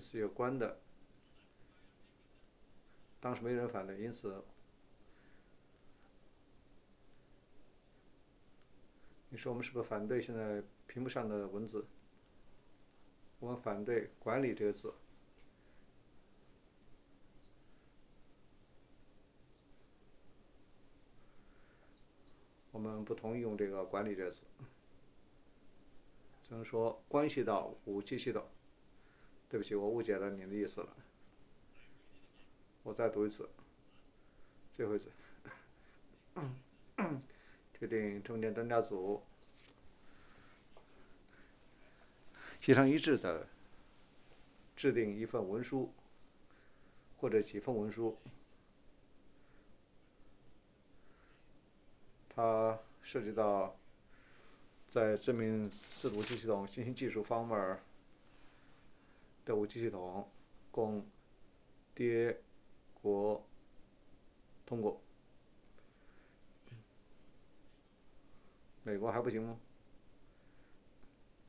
是有关的。当时没人反对，因此你说我们是不是反对现在屏幕上的文字？我们反对"管理"这个字，我们不同意用这个"管理"这个字，只能说关系到武器系统。对不起，我误解了你的意思了。我再读一次，最后一次。确定中间专家组协商一致的制定一份文书或者几份文书，它涉及到在证明自主武器系统新型技术方面的武器系统供缔国通过。美国还不行吗？